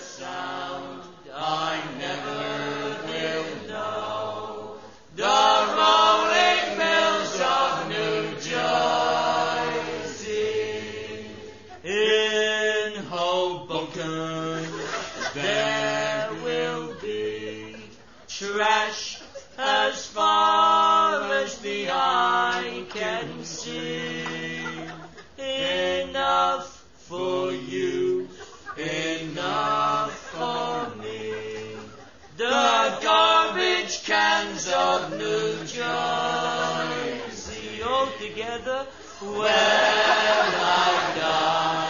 sound I never will know. The rolling mills of New Jersey. In Hoboken there will be trash as far as the eye can see. Enough for you, enough for me. The garbage cans of New Jersey all together. Well, I've done